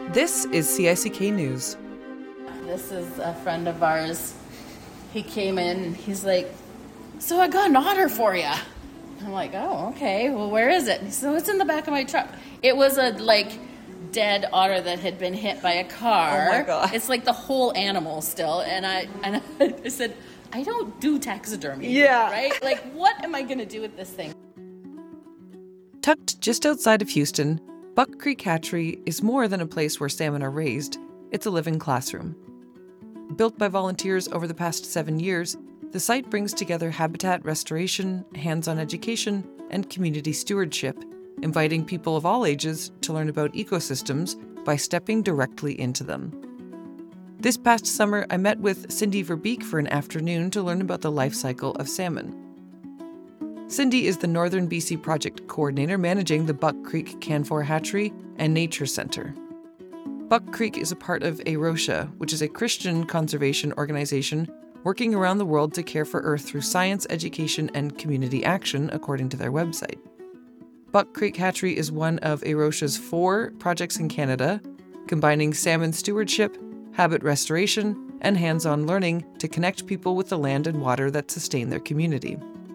This is CICK News. This is a friend of ours. He came in and he's like, "So I got an otter for you." I'm like, "Oh, okay. Well, where is it?" And he said, "Oh, it's in the back of my truck." It was a dead otter that had been hit by a car. Oh my God. It's like the whole animal still. And I said, "I don't do taxidermy." Yeah. Right? Like, what am I going to do with this thing? Tucked just outside of Houston, Buck Creek Hatchery is more than a place where salmon are raised. It's a living classroom. Built by volunteers over the past 7 years, the site brings together habitat restoration, hands-on education, and community stewardship, inviting people of all ages to learn about ecosystems by stepping directly into them. This past summer, I met with Cindy Verbeek for an afternoon to learn about the life cycle of salmon. Cindy is the Northern BC Project Coordinator managing the Buck Creek Canfor Hatchery and Nature Centre. Buck Creek is a part of A-Rocha, which is a Christian conservation organization working around the world to care for Earth through science, education, and community action, according to their website. Buck Creek Hatchery is one of A-Rocha's 4 projects in Canada, combining salmon stewardship, habit restoration, and hands-on learning to connect people with the land and water that sustain their community.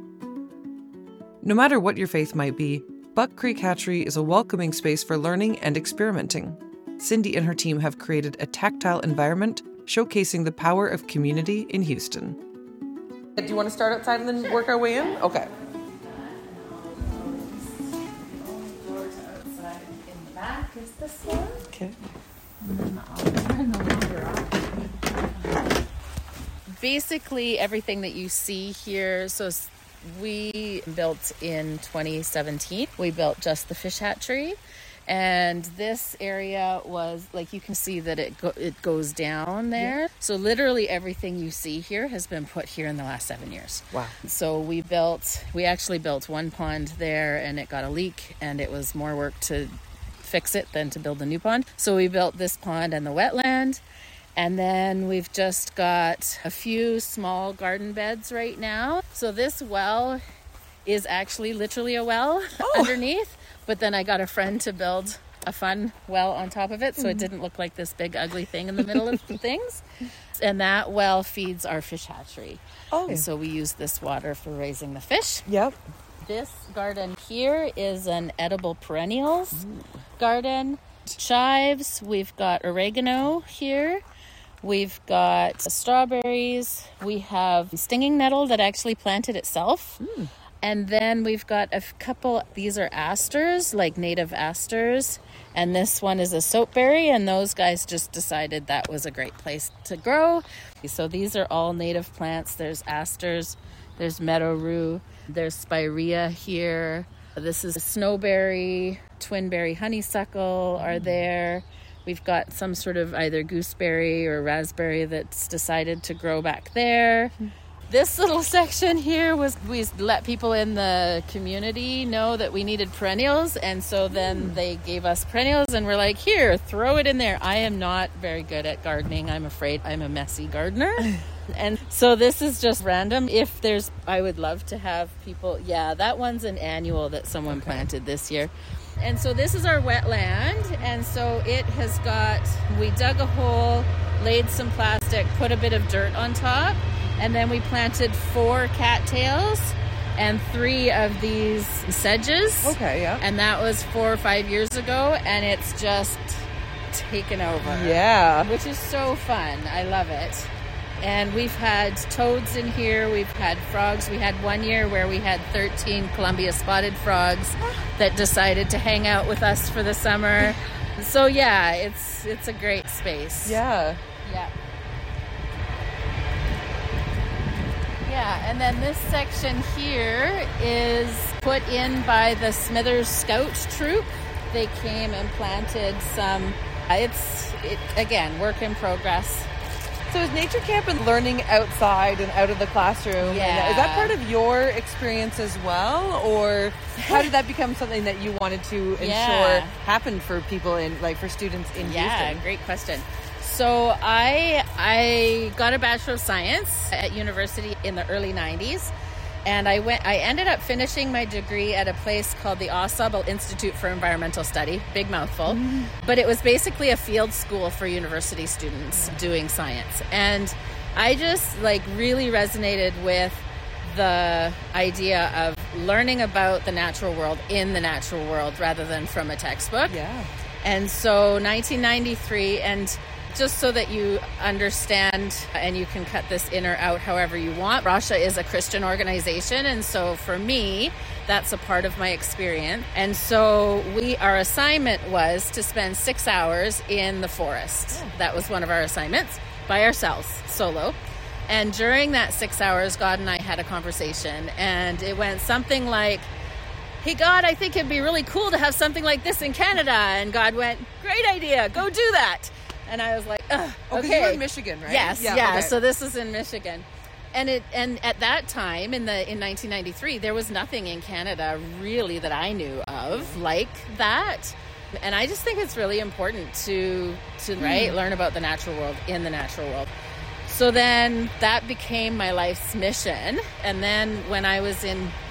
No matter what your faith might be, Buck Creek Hatchery is a welcoming space for learning and experimenting. Cindy and her team have created a tactile environment showcasing the power of community in Houston. Do you want to start outside and then work our way in? Okay. Outside in the back is this one. Okay. And then I'll turn the water off. Basically, everything that you see here, so we built in 2017. We built just the fish hatchery. And this area was, like, you can see that it goes down there. Yeah. So literally everything you see here has been put here in the last 7 years. Wow. So we actually built one pond there and it got a leak and it was more work to fix it than to build a new pond. So we built this pond and the wetland. And then we've just got a few small garden beds right now. So this well is actually literally a well underneath. But then I got a friend to build a fun well on top of it, so it didn't look like this big ugly thing in the middle of things. And that well feeds our fish hatchery. Oh. And so we use this water for raising the fish. Yep. This garden here is an edible perennials garden. Chives, we've got oregano here. We've got strawberries. We have stinging nettle that actually planted itself. And then we've got a couple, these are asters, like native asters. And this one is a soapberry, and those guys just decided that was a great place to grow. So these are all native plants. There's asters, there's meadow rue, there's spirea here. This is a snowberry, twinberry honeysuckle are there. We've got some sort of either gooseberry or raspberry that's decided to grow back there. This little section here we let people in the community know that we needed perennials, and so then they gave us perennials and we're like, here, throw it in there. I am not very good at gardening. I'm afraid I'm a messy gardener. And so this is just random. I would love to have people, that one's an annual that someone planted this year. And so this is our wetland, and so we dug a hole, laid some plastic, put a bit of dirt on top, and then we planted 4 cattails and 3 of these sedges. Okay, yeah. And that was 4 or 5 years ago, and it's just taken over. Yeah. Which is so fun. I love it. And we've had toads in here. We've had frogs. We had one year where we had 13 Columbia spotted frogs that decided to hang out with us for the summer. So yeah, it's a great space. Yeah. Yeah. Yeah, and then this section here is put in by the Smithers Scout Troop. They came and planted some. Again, work in progress. So is nature camp and learning outside and out of the classroom? Yeah. Is that part of your experience as well? Or how did that become something that you wanted to ensure happened for people for students in Houston? Yeah, great question. So I got a Bachelor of Science at university in the early 90s. And I ended up finishing my degree at a place called the Ensemble Institute for Environmental Study, big mouthful. But it was basically a field school for university students doing science. And I just really resonated with the idea of learning about the natural world in the natural world rather than from a textbook. Yeah. And so 1993, and just so that you understand, and you can cut this in or out however you want, Rasha is a Christian organization, and so for me, that's a part of my experience. And so our assignment was to spend 6 hours in the forest. Oh. That was one of our assignments, by ourselves, solo. And during that 6 hours, God and I had a conversation, and it went something like, "Hey, God, I think it'd be really cool to have something like this in Canada." And God went, "Great idea, go do that." And I was like, ugh, okay. You're in Michigan, right? Yes, yeah. Okay. So this is in Michigan. And at that time, in 1993, there was nothing in Canada really that I knew of like that. And I just think it's really important to learn about the natural world in the natural world. So then that became my life's mission. And then when I was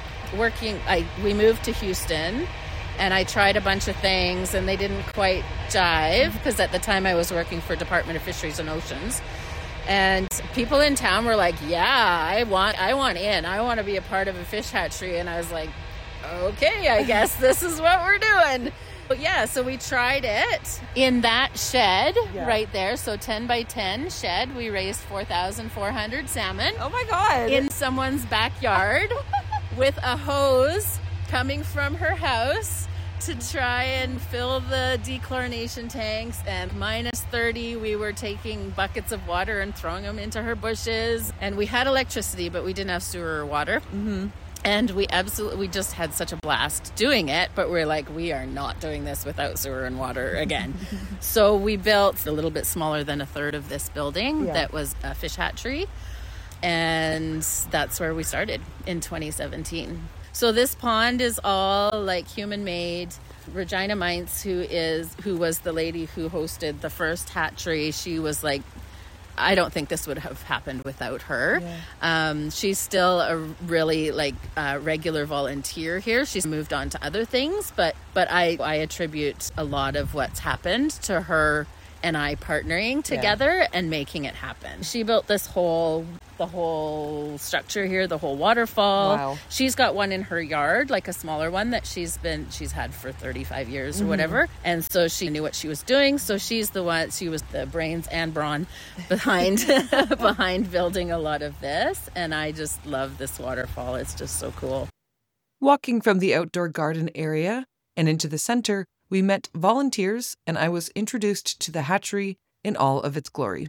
we moved to Houston. And I tried a bunch of things, and they didn't quite jive, because at the time I was working for Department of Fisheries and Oceans. And people in town were like, "Yeah, I want in. I want to be a part of a fish hatchery." And I was like, "Okay, I guess this is what we're doing." But yeah, so we tried it in that shed right there. So 10 by 10 shed. We raised 4,400 salmon. Oh my God. In someone's backyard with a hose coming from her house to try and fill the dechlorination tanks. And minus 30, we were taking buckets of water and throwing them into her bushes. And we had electricity, but we didn't have sewer or water. Mm-hmm. And we just had such a blast doing it. But we're like, we are not doing this without sewer and water again. So we built a little bit smaller than a third of this building that was a fish hatchery. And that's where we started in 2017. So this pond is all human-made. Regina Mintz, who was the lady who hosted the first hatchery, she was like, I don't think this would have happened without her. Yeah. She's still a really regular volunteer here. She's moved on to other things, but I attribute a lot of what's happened to her and I partnering together and making it happen. She built the whole structure here, the whole waterfall. Wow. She's got one in her yard, a smaller one that she's had for 35 years or whatever. And so she knew what she was doing. So she was the brains and brawn behind building a lot of this. And I just love this waterfall. It's just so cool. Walking from the outdoor garden area and into the center, we met volunteers, and I was introduced to the hatchery in all of its glory.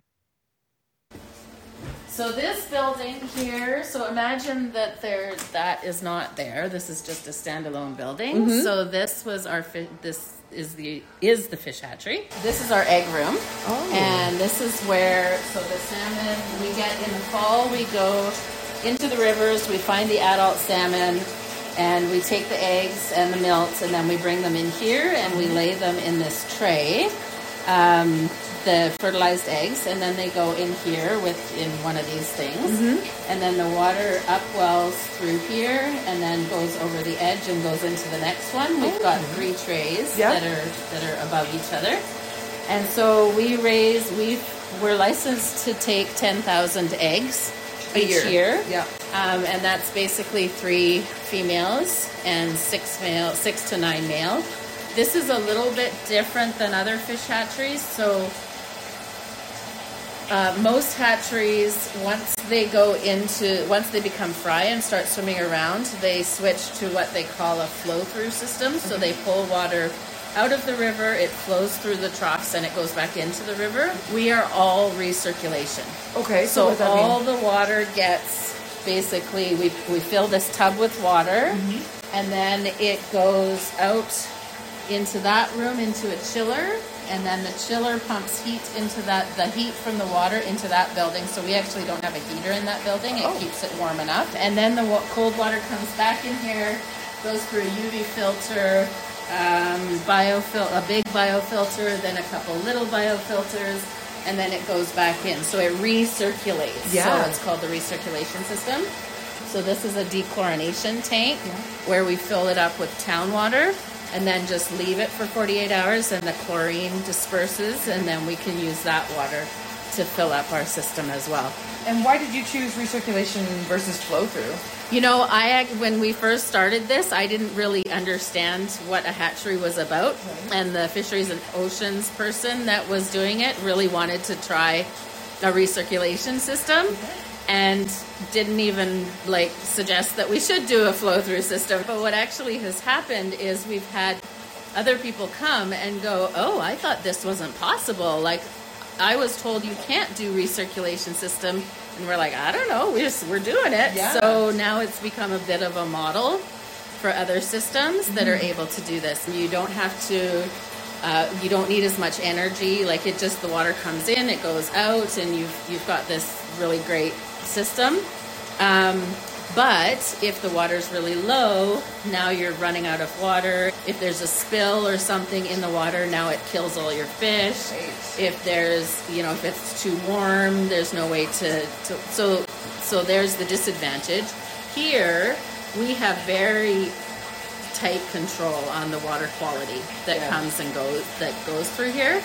So this building here, so imagine that that is not there. This is just a standalone building. Mm-hmm. So this was this is the fish hatchery. This is our egg room. Oh. And this is where, so the salmon we get in the fall, we go into the rivers, we find the adult salmon, and we take the eggs and the milts, and then we bring them in here, and we lay them in this tray, the fertilized eggs, and then they go in here in one of these things. Mm-hmm. And then the water upwells through here, and then goes over the edge and goes into the next one. We've got 3 trays that are above each other. And so we're licensed to take 10,000 eggs each year. Yeah. And that's basically 3 females and 6 to 9 male. This is a little bit different than other fish hatcheries. So most hatcheries, once they become fry and start swimming around, they switch to what they call a flow-through system. So they pull water out of the river, it flows through the troughs, and it goes back into the river. We are all recirculation. Okay, so what does that mean? The water gets, basically, we fill this tub with water, and then it goes out into that room, into a chiller, and then the chiller pumps heat into the heat from the water into that building. So we actually don't have a heater in that building. It keeps it warm enough. And then the cold water comes back in here, goes through a UV filter, a big biofilter, then a couple little biofilters, and then it goes back in. So it recirculates. Yeah. So it's called the recirculation system. So this is a dechlorination tank where we fill it up with town water and then just leave it for 48 hours and the chlorine disperses, and then we can use that water to fill up our system as well. And why did you choose recirculation versus flow through? You know, when we first started this, I didn't really understand what a hatchery was about. Right. And the fisheries and oceans person that was doing it really wanted to try a recirculation system. Okay. And didn't even suggest that we should do a flow through system. But what actually has happened is we've had other people come and go, oh, I thought this wasn't possible. Like, I was told you can't do recirculation system. And we're like, I don't know, we're doing it. Yeah. So now it's become a bit of a model for other systems that are able to do this. You don't have to, you don't need as much energy. Like, it just, the water comes in, it goes out, and you've got this really great system. But if the water's really low, now you're running out of water. If there's a spill or something in the water, now it kills all your fish. Right. If there's, if it's too warm, there's no way so there's the disadvantage. Here, we have very tight control on the water quality that comes and goes through here.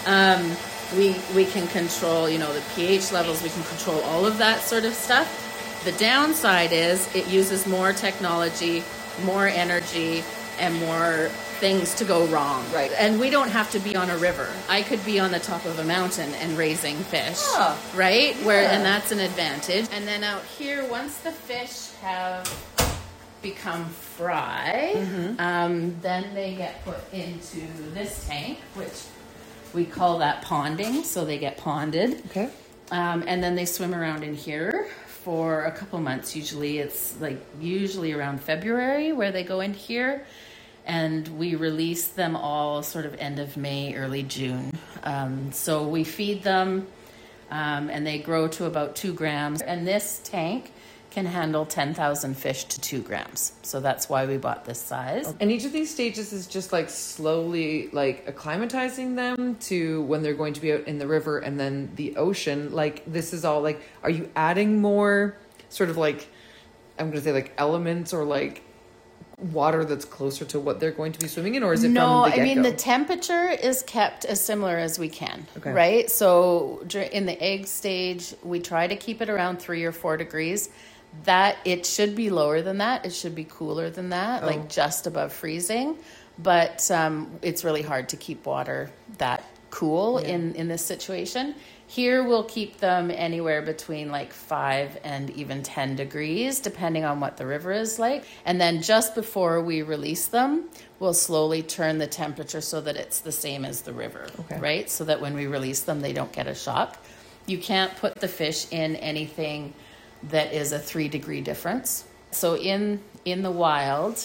We can control, the pH levels, we can control all of that sort of stuff. The downside is it uses more technology, more energy, and more things to go wrong. Right. And we don't have to be on a river. I could be on the top of a mountain and raising fish. Oh, right? Yeah. And that's an advantage. And then out here, once the fish have become fry, then they get put into this tank, which we call that ponding. So they get ponded. Okay. And then they swim around in here for a couple months. Usually usually around February where they go in here, and we release them all sort of end of May, early June. So we feed them and they grow to about 2 grams, and this tank can handle 10,000 fish to 2 grams. So that's why we bought this size. And each of these stages is just slowly acclimatizing them to when they're going to be out in the river and then the ocean. This is all are you adding more sort of I'm going to say elements or water that's closer to what they're going to be swimming in, or is it no, from the get-go? The temperature is kept as similar as we can, right? So in the egg stage, we try to keep it around 3 or 4 degrees. That it should be lower than that. It should be cooler than that, just above freezing. But it's really hard to keep water that cool in this situation. Here we'll keep them anywhere between 5 and even 10 degrees, depending on what the river is like. And then just before we release them, we'll slowly turn the temperature so that it's the same as the river, right? So that when we release them, they don't get a shock. You can't put the fish in anything that is a 3-degree difference. So in the wild,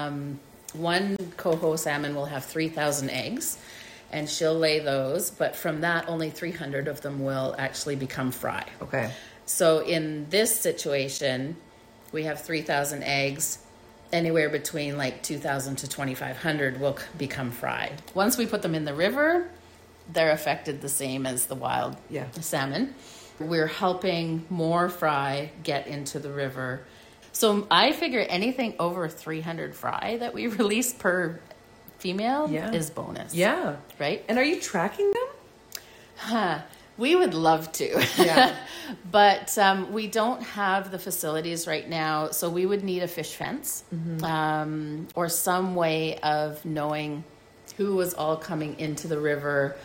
one coho salmon will have 3,000 eggs, and she'll lay those, but from that, only 300 of them will actually become fry. Okay. So in this situation, we have 3,000 eggs, anywhere between 2,000 to 2,500 will become fry. Once we put them in the river, they're affected the same as the wild salmon. We're helping more fry get into the river. So I figure anything over 300 fry that we release per female is bonus. Yeah. Right? And are you tracking them? We would love to. Yeah. But we don't have the facilities right now, so we would need a fish fence or some way of knowing who was all coming into the river.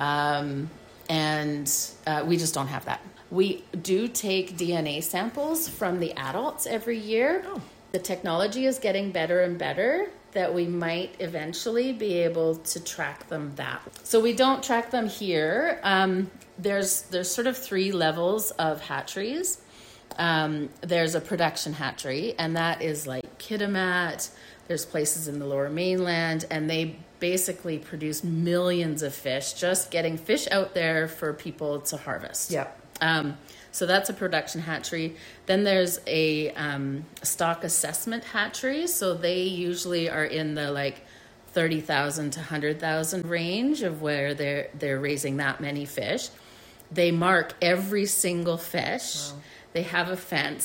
And we just don't have that. We do take DNA samples from the adults every year. Oh. The technology is getting better and better that we might eventually be able to track them that. So we don't track them here. There's sort of 3 levels of hatcheries. There's a production hatchery, and that is like Kitimat. There's places in the Lower Mainland, and they basically produce millions of fish, just getting fish out there for people to harvest. Yeah. So that's a production hatchery. Then there's a stock assessment hatchery. So they usually are in the 30,000 to 100,000 range of where they're raising that many fish. They mark every single fish. Wow. They have a fence.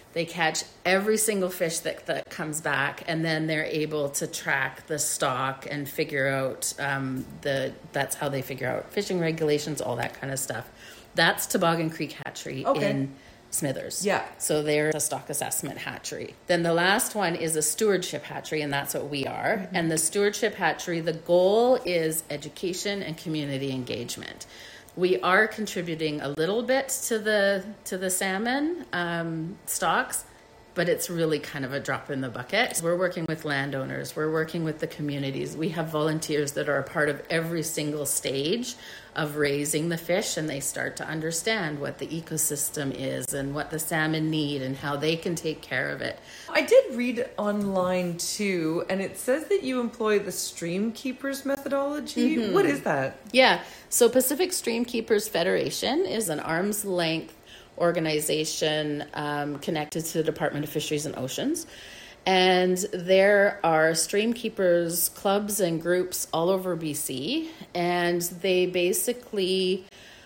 They catch every single fish that comes back, and then they're able to track the stock and figure out that's how they figure out fishing regulations, all that kind of stuff. That's Toboggan Creek Hatchery in Smithers. Yeah. So they're a stock assessment hatchery. Then the last one is a stewardship hatchery, and that's what we are. Mm-hmm. And the stewardship hatchery, the goal is education and community engagement. We are contributing a little bit to the salmon stocks, but it's really kind of a drop in the bucket. We're working with landowners. We're working with the communities. We have volunteers that are a part of every single stage of raising the fish, and they start to understand what the ecosystem is and what the salmon need and how they can take care of it. I did read online too, and it says that you employ the Stream Keepers methodology. Mm-hmm. What is that? Yeah, so Pacific Stream Keepers Federation is an arm's length organization connected to the Department of Fisheries and Oceans. And there are stream keepers clubs and groups all over BC, and they basically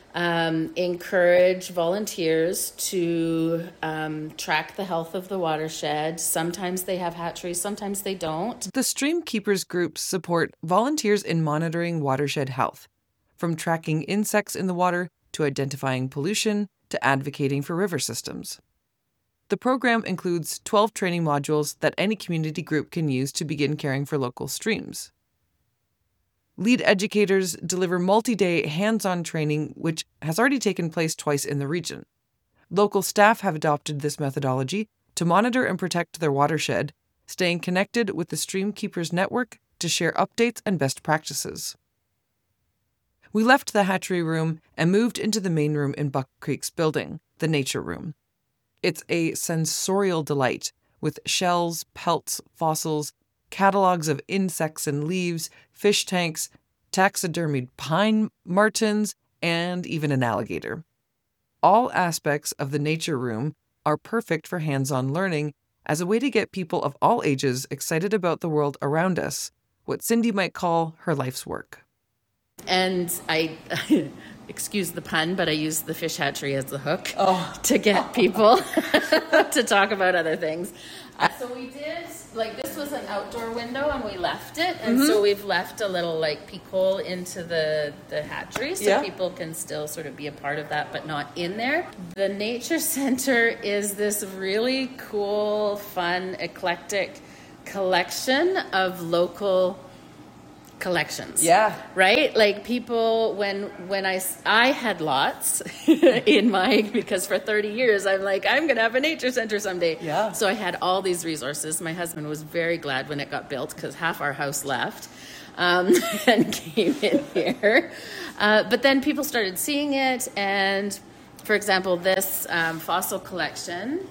encourage volunteers to track the health of the watershed. Sometimes they have hatcheries, sometimes they don't. The Stream Keepers groups support volunteers in monitoring watershed health, from tracking insects in the water to identifying pollution to advocating for river systems. The program includes 12 training modules that any community group can use to begin caring for local streams. Lead educators deliver multi-day hands-on training, which has already taken place twice in the region. Local staff have adopted this methodology to monitor and protect their watershed, staying connected with the Stream Keepers network to share updates and best practices. We left the hatchery room and moved into the main room in Buck Creek's building, the Nature Room. It's a sensorial delight with shells, pelts, fossils, catalogs of insects and leaves, fish tanks, taxidermied pine martens, and even an alligator. All aspects of the Nature Room are perfect for hands-on learning as a way to get people of all ages excited about the world around us, what Cindy might call her life's work. And I, excuse the pun, but I use the fish hatchery as the hook to get people to talk about other things. So we did, this was an outdoor window and we left it. And so we've left a little peek hole into the hatchery so people can still sort of be a part of that, but not in there. The Nature Center is this really cool, fun, eclectic collection of local collections. Yeah. Right? People, when I had lots in my, because for 30 years, I'm going to have a nature center someday. Yeah. So I had all these resources. My husband was very glad when it got built because half our house left and came in here. But then people started seeing it. And for example, this fossil collection,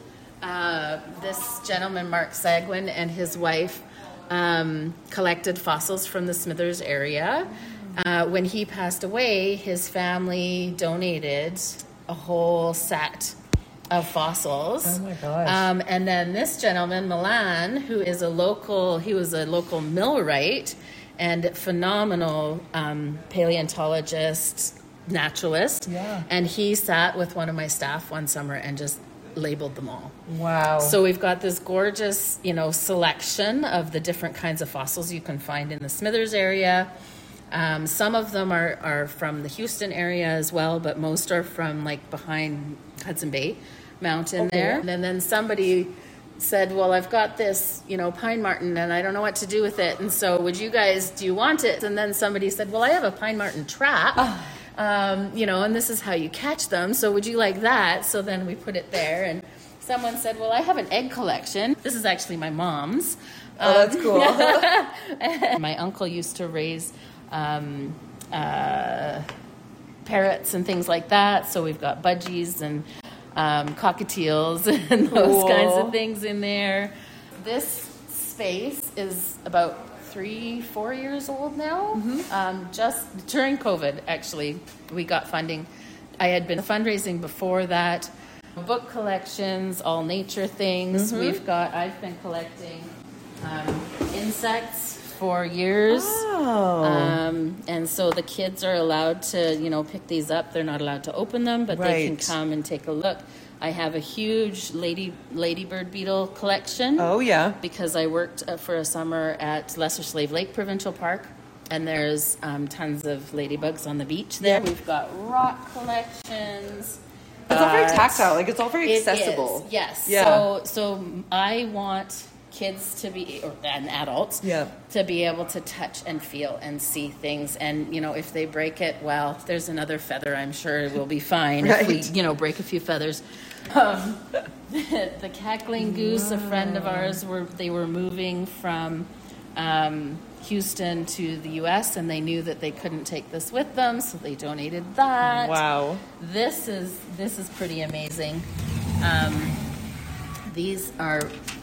this gentleman, Mark Sagwin, and his wife, collected fossils from the Smithers area. When he passed away, his family donated a whole set of fossils. Oh my gosh. And then this gentleman, Milan, who is he was a local millwright and phenomenal paleontologist, naturalist. Yeah. And he sat with one of my staff one summer and just labeled them all. Wow. So we've got this gorgeous, selection of the different kinds of fossils you can find in the Smithers area. Some of them are from the Houston area as well, but most are from behind Hudson Bay Mountain there. And then somebody said, well, I've got this, pine marten and I don't know what to do with it. And so do you want it? And then somebody said, well, I have a pine marten trap. And this is how you catch them. So would you like that? So then we put it there. And someone said, well, I have an egg collection. This is actually my mom's. Oh, that's cool. My uncle used to raise parrots and things like that. So we've got budgies and cockatiels and those kinds of things in there. This space is about 3-4 years old now. Just during COVID, actually, we got funding. I had been fundraising before that. Book collections, all nature things. I've been collecting insects for years. And so the kids are allowed to, pick these up. They're not allowed to open them, but they can come and take a look. I have a huge ladybird beetle collection. Oh, yeah. Because I worked for a summer at Lesser Slave Lake Provincial Park, and there's tons of ladybugs on the beach there. Yeah. We've got rock collections. It's all very tactile. Like, it's all very It accessible. is, yes. Yeah. So I want kids to be, and adults, Yeah. to be able to touch and feel and see things. And, you know, if they break it, well, there's another feather. I'm sure we'll be fine Right. if we, you know, break a few feathers. The cackling goose, a friend of ours, they were moving from Houston to the U.S., and they knew that they couldn't take this with them, so they donated that. Wow. This is pretty amazing. These are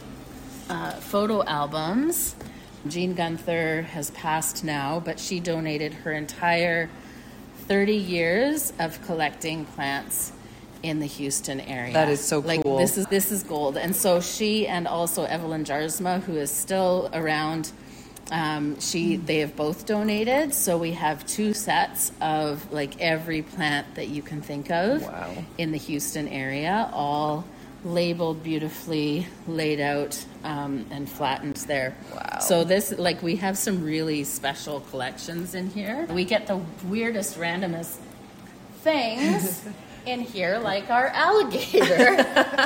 photo albums. Jean Gunther has passed now, but she donated her entire 30 years of collecting plants in the Houston area. That is so cool. This is gold. And so she, and also Evelyn Jarsma, who is still around, they have both donated. So we have 2 sets of like every plant that you can think of. Wow. In the Houston area, all labeled beautifully, laid out, and flattened there. Wow. So this, like, we have some really special collections in here. We get the weirdest, randomest things in here, like our alligator.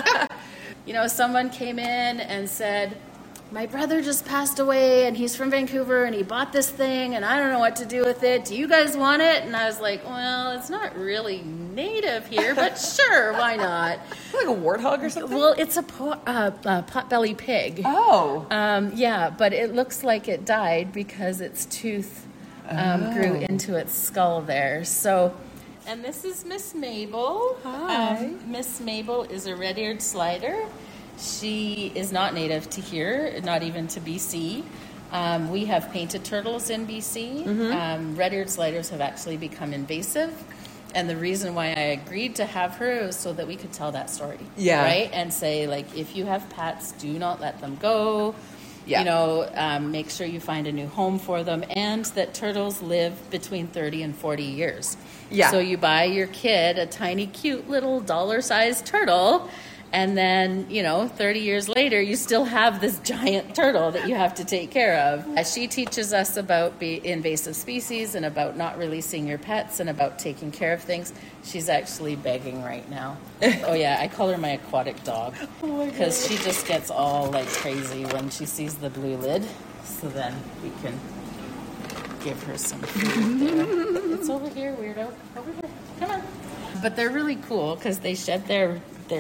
You know, someone came in and said, my brother just passed away and he's from Vancouver and he bought this thing and I don't know what to do with it. Do you guys want it? And I was like, well, it's not really native here, but sure, why not? Like a warthog or something? Well, it's a potbelly pig. Oh. Yeah, but it looks like it died because its tooth grew into its skull there. So, and this is Miss Mabel. Hi. Miss Mabel is a red-eared slider. She is not native to here, not even to BC. We have painted turtles in BC. Mm-hmm. Red-eared sliders have actually become invasive. And the reason why I agreed to have her was so that we could tell that story. Yeah. Right? And say, like, if you have pets, do not let them go. Yeah. You know, make sure you find a new home for them. And that turtles live between 30 and 40 years. Yeah. So you buy your kid a tiny, cute little dollar-sized turtle, and then, you know, 30 years later, you still have this giant turtle that you have to take care of. She teaches us about invasive species and about not releasing your pets and about taking care of things. She's actually begging right now. Oh, yeah, I call her my aquatic dog because she just gets all, like, crazy when she sees the blue lid. So then we can give her some food there. It's over here, weirdo. Over here. Come on. But they're really cool because they shed their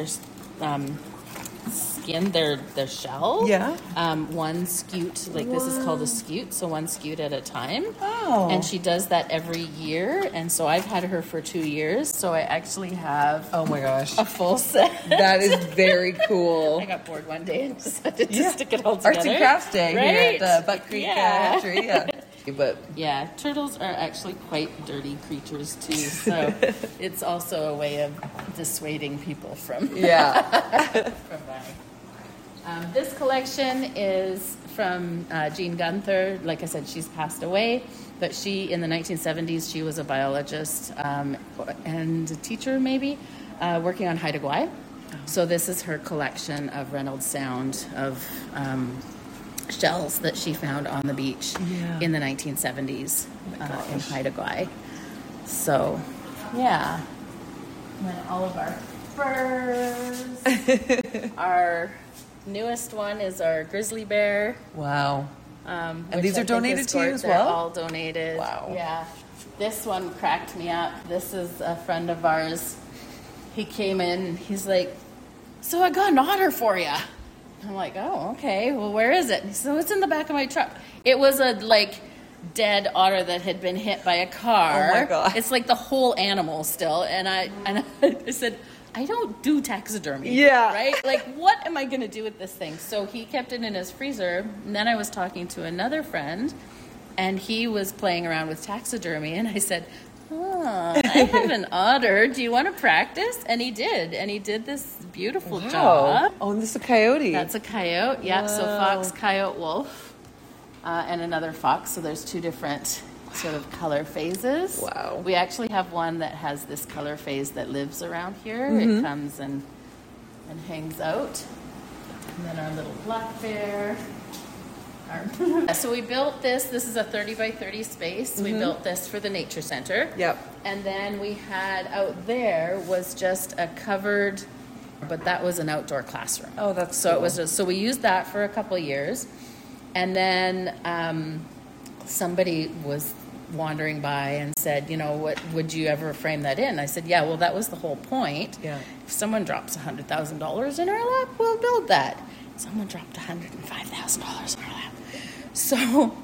skin, their shell. Yeah. One scute, like this is called a scute, so one scute at a time. Oh. And she does that every year, and so I've had her for 2 years, so I actually have Oh my gosh. a full set. That is very cool. I got bored one day and decided to stick it all together. Arts and Crafts Day Right? here at Buck Creek Hatchery. Yeah. But Yeah, turtles are actually quite dirty creatures too, so it's also a way of dissuading people from yeah. from buying. This collection is from Jean Gunther. Like I said, she's passed away, but she, in the 1970s, she was a biologist and a teacher, maybe, working on Haida Gwaii. So this is her collection of Reynolds Sound of shells that she found on the beach in the 1970s in Haida Gwaii. So, yeah. And then all of our furs. Our newest one is our grizzly bear. Wow. And these are donated to you as well? All donated. Wow. Yeah. This one cracked me up. This is a friend of ours. He came in, he's like, so I got an otter for you. I'm like, oh, okay. Well, where is it? And he said, oh, it's in the back of my truck. It was a, like, dead otter that had been hit by a car. Oh, my God. It's like the whole animal still. And I said, I don't do taxidermy. Yeah. Right? Like, what am I going to do with this thing? So he kept it in his freezer. And then I was talking to another friend, and he was playing around with taxidermy. And I said, I have an otter. Do you want to practice? And he did. And he did this beautiful job. Oh, and this is a coyote. That's a coyote. Yeah, Whoa. so fox, coyote, wolf, and another fox. So there's 2 different sort of color phases. Wow. We actually have one that has this color phase that lives around here. Mm-hmm. It comes and and hangs out. And then our little black bear. So we built this. This is a 30 by 30 space. We built this for the nature center. Yep. And then we had out there was just a covered, but that was an outdoor classroom. Oh, that's so cool. it was just, so we used that for a couple of years, and then somebody was wandering by and said, you know, what would you ever frame that in? I said, yeah, well, that was the whole point. Yeah. If someone drops $100,000 in our lap, we'll build that. Someone dropped $105,000 in our lap. So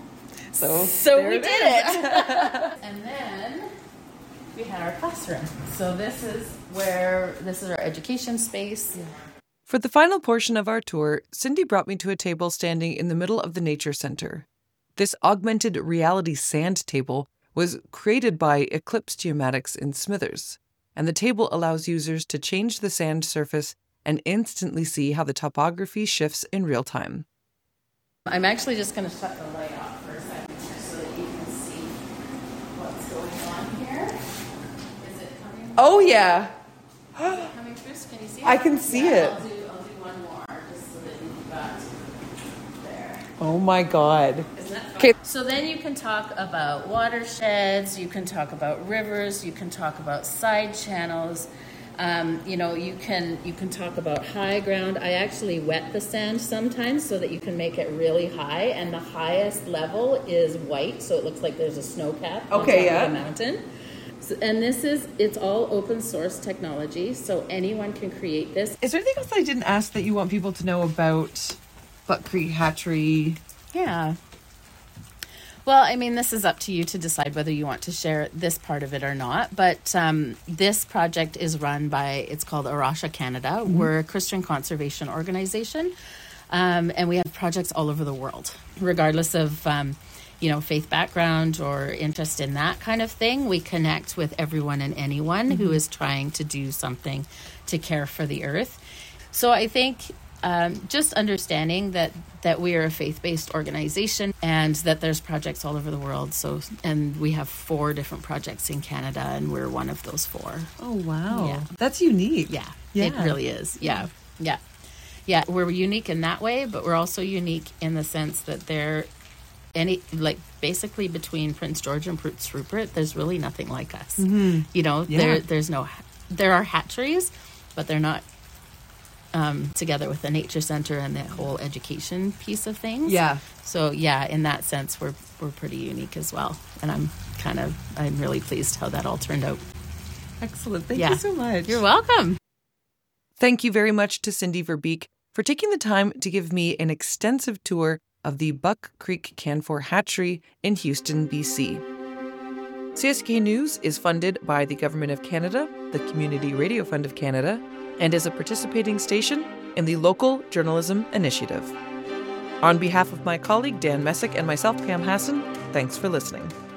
we did it. And then we had our classroom. So this is our education space. For the final portion of our tour, Cindy brought me to a table standing in the middle of the Nature Center. This augmented reality sand table was created by Eclipse Geomatics in Smithers, and the table allows users to change the sand surface and instantly see how the topography shifts in real time. I'm actually just going to shut the light off for a second so that you can see what's going on here. Is it coming through? Oh, yeah. Is it coming through? Can you see it? I can see it. I'll do one more just so that you've got there. Oh, my God. Isn't that fun? Okay. So then you can talk about watersheds, you can talk about rivers, you can talk about side channels. You know, you can talk about high ground. I actually wet the sand sometimes so that you can make it really high, and the highest level is white, so it looks like there's a snow cap on top of the mountain. So, and it's all open source technology, so anyone can create this. Is there anything else I didn't ask that you want people to know about Buck Creek Hatchery? Yeah. Well, I mean, this is up to you to decide whether you want to share this part of it or not. But this project is run by, it's called Arasha Canada. We're a Christian conservation organization. And we have projects all over the world, regardless of, faith background or interest in that kind of thing. We connect with everyone and anyone who is trying to do something to care for the earth. So I think just understanding that we are a faith-based organization and that there's projects all over the world. So, and we have 4 different projects in Canada, and we're one of those 4. Oh, wow. Yeah. That's unique. Yeah, it really is. Yeah. We're unique in that way, but we're also unique in the sense that basically between Prince George and Prince Rupert, there's really nothing like us. You know, there are hatcheries, but they're not together with the nature center and the whole education piece of things. Yeah. So in that sense, we're pretty unique as well. And I'm really pleased how that all turned out. Excellent. Thank you so much. You're welcome. Thank you very much to Cindy Verbeek for taking the time to give me an extensive tour of the Buck Creek Canfor Hatchery in Houston, BC. CSK News is funded by the Government of Canada, the Community Radio Fund of Canada, and is a participating station in the Local Journalism Initiative. On behalf of my colleague Dan Messick and myself, Pam Hassan, thanks for listening.